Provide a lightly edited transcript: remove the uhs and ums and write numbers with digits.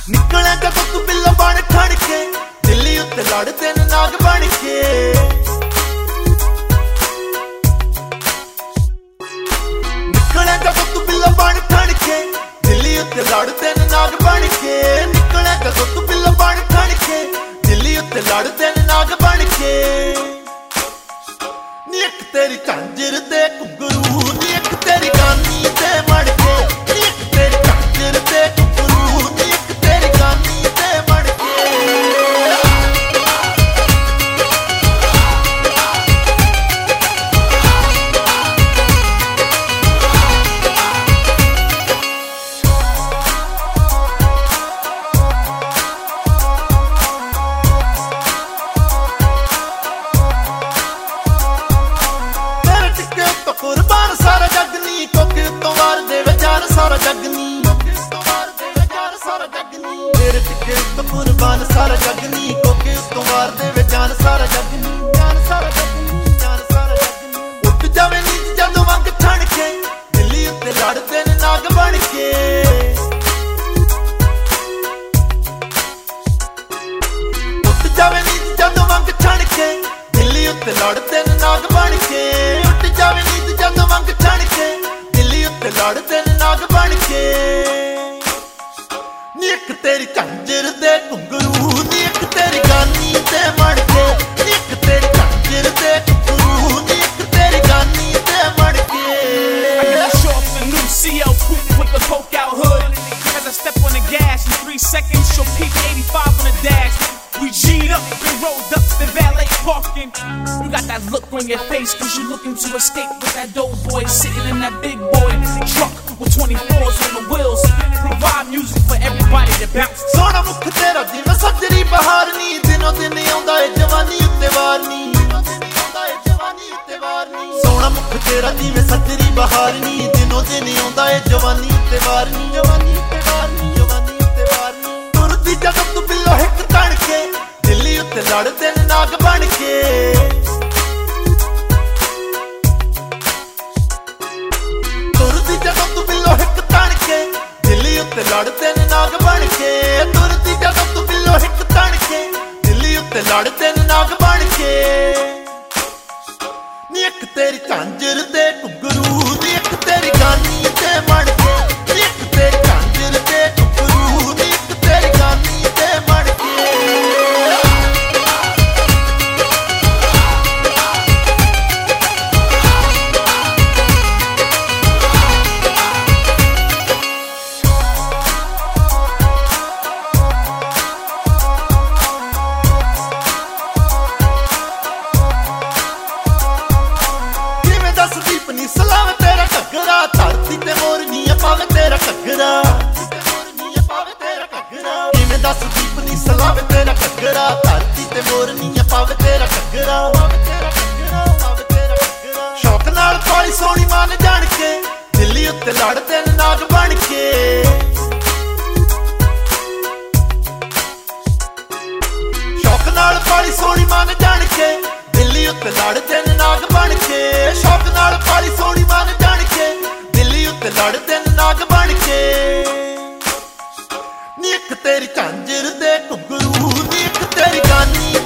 ਨਿਕਲਿਆ ਜਦੋਂ ਤੂੰ ਬਿੱਲੋ ਬਣ ਖੜ ਕੇ ਦਿੱਲੀ ਉੱਤੇ ਲੜਦੇ ਨੇ ਨਾਗ ਬਣ ਕੇ ਨਿਕਲਿਆ ਜਦੋਂ ਤੂੰ ਬਿੱਲੋ ਬਣ ਖੜ ਕੇ ਦਿੱਲੀ ਉੱਤੇ ਲੜਦੇ ਨੇ ਨਾਗ ਬਣ ਕੇ ਨਿਕਲਿਆ ਜਦੋਂ ਤੂੰ ਬਿੱਲੋ ਬਣ ਖੜ ਕੇ ਦਿੱਲੀ ਉੱਤੇ ਲੜਦੇ ਨੇ ਨਾਗ ਬਣ ਕੇ ਨੀ ਇੱਕ ਤੇਰੀ ਝਾਂਜਰ ਤੇ ਘੁੰਗਰੂ ਨੀ ਇੱਕ ਤੇਰੀ ਗਾਨੀ ਤੇ ਮੜ ਕੇ ਨੀ ਇੱਕ ਤੇਰੀ ਝਾਂਜਰ ਤੇ ਘੁੰਗਰੂ ਨੀ ਇੱਕ ਤੇਰੀ ਗਾਨੀ ਤੇ ਮੜ ਕੇ ਕੁਰਬਾਨ ਸਾਰਾ ਜੱਗ ਨੀ ਕੋਕੇ ਉੱਤੋਂ ਵਾਰ ਦੇਵੇ ਜਾਨ ਸਾਰਾ ਜੱਗ ਨੀ ਤੇਰੇ ਟਿੱਕੇ ਉੱਤੋਂ ਕੁਰਬਾਨ ਸਾਰਾ ਜੱਗ ਨੀ ਕੋਕੇ ਉੱਤੋਂ ਵਾਰ ਦੇਵੇ ਜਾਨ ਸਾਰਾ ਜੱਗ ਨੀ ਉੱਠ ਜਾਵੇ ਨੀਂਦ ਜਦੋਂ ਵੰਗ ਛਣ ਕੇ ਦਿੱਲੀ ਉੱਤੇ ਲੜਦੇ ਨੇ ਨਾਗ ਬਣ ਕੇ ਉੱਠ ਜਾਵੇ ਨੀਂਦ ਜਦੋਂ ਵੰਗ ਛਣ ਕੇ ਦਿੱਲੀ ਉੱਤੇ ਲੜਦੇ ਨੇ ਨਾਗ ਬਣ ਕੇ ਉੱਠ ਜਾਵੇ ਨੀਂਦ ਜਦੋਂ ਵੰਗ ਛਣ ਕੇ ਦਿੱਲੀ ਉੱਤੇ ਲੜਦੇ ਨੇ ਨਾਗ ਬਣ ਕੇ ਨੀ ਇੱਕ ਤੇਰੀ ਝਾਂਜਰ ਤੇ ਘੁੰਗਰੂ ਨੀ ਇੱਕ ਤੇਰੀ ਗਾਨੀ ਤੇ ਮੜ ਕੇ ਨੀ ਇੱਕ ਤੇਰੀ ਝਾਂਜਰ ਤੇ ਘੁੰਗਰੂ ਨੀ ਇੱਕ ਤੇਰੀ ਗਾਨੀ ਤੇ ਮੜ ਕੇ I gotta show off the new CL coupe with the poke out hood. As I step on the gas in 3 seconds, she'll peak 85 on the dash. We G'd up and rolled up the valet parking. You got that look on your face cause you looking to escape with that dope boy sitting in that big boy truck with 24s on the wheels. Provide music for everybody to bounce. ਸੋਹਣਾ ਮੁਖ ਤੇਰਾ ਜਿਵੇਂ ਸੱਜਰੀ ਬਹਾਰ ਨੀ ਦਿਨੋਂ ਦਿਨ ਆਉਂਦਾ ਏ ਜਵਾਨੀ ਉੱਤੇ ਵਾਰ ਨੀ ਸੋਹਣਾ ਮੁਖ ਤੇਰਾ ਜਿਵੇਂ ਸੱਜਰੀ ਬਹਾਰ ਨੀ ਦਿਨੋਂ ਦਿਨ ਆਉਂਦਾ ਏ ਜਵਾਨੀ ਉੱਤੇ ਵਾਰ ਨੀ ਤੁਰਦੀ ਜਦੋਂ ਤੂੰ ਬਿੱਲੋ ਹਿੱਕ ਤਣ ਕੇ ਦਿੱਲੀ ਉੱਤੇ ਲੜਦੇ ਨੇ ਨਾਗ ਬਣ ਕੇ ਤੁਰਦੀ ਜਦੋਂ ਤੂੰ ਬਿੱਲੋ ਹਿੱਕ ਤਣ ਕੇ ਦਿੱਲੀ ਉੱਤੇ ਲੜਦੇ ਨੇ ਨਾਗ ਬਣ ਕੇ ਤੁਰਦੀ ਜਦੋਂ ਤੂੰ ਬਿੱਲੋ ਹਿੱਕ ਤਣ ਕੇ ਦਿੱਲੀ ਉੱਤੇ ਲੜਦੇ ਨੇ ਨਾਗ ਬਣ ਕੇ ਨੀ ਇੱਕ ਤੇਰੀ ਝਾਂਜਰ ਤੇ ਘੁੰਗਰੂ ਨੀ ਇੱਕ ਤੇਰੀ ਗਾਨੀ ਤੇ ਮੜ ਕੇ ਨੀ ਇੱਕ ਤੇਰੀ ਝਾਂਜਰ ਤੇ ਘੁੰਗਰੂ ਨੀ ਇੱਕ ਤੇਰੀ ਗਾਨੀ ਤੇ ਮੜ ਕੇ ਨੀ ਸਲਾਮ ਤੇਰਾ ਘੱਗਰਾ ਧਰਤੀ ਤੇ ਮੋਰਨੀਆਂ ਪਾਵੇ ਤੇਰਾ ਘੱਗਰਾ ਕਿਵੇਂ ਦੱਸ ਦੀਪ ਨੀ ਸਲਾਮ ਤੇਰਾ ਘੱਗਰਾ ਧਰਤੀ ਤੇ ਮੋਰਨੀਆਂ ਪਾਵੇ ਤੇਰਾ ਘੱਗਰਾ ਸ਼ੌਕ ਨਾਲ ਪਾਲੀ ਸੋਹਣੀ ਮਨ ਜਾਣ ਕੇ ਦਿੱਲੀ ਉੱਤੇ ਲੜਦੇ ਨੇ ਨਾਗ ਬਣ ਕੇ ਸ਼ੌਕ ਨਾਲ ਪਾਲੀ ਸੋਹਣੀ ਮਨ ਜਾਣ ਕੇ ਦਿੱਲੀ ਉੱਤੇ ਲੜਦੇ ਨੇ ਨਾਗ ਬਣ ਕੇ ਸ਼ੌਕ ਨਾਲ ਪਾਲੀ ਸੋਹਣੀ ਮਨ ਜਾਣ ਕੇ ਦਿੱਲੀ ਉੱਤੇ ਲੜਦੇ ਨੇ ਨਾਗ ਬਣ ਕੇ ਨੀ ਇੱਕ ਤੇਰੀ ਝਾਂਜਰ ਤੇ ਘੁੰਗਰੂ ਨੀ ਇੱਕ ਤੇਰੀ ਗਾਨੀ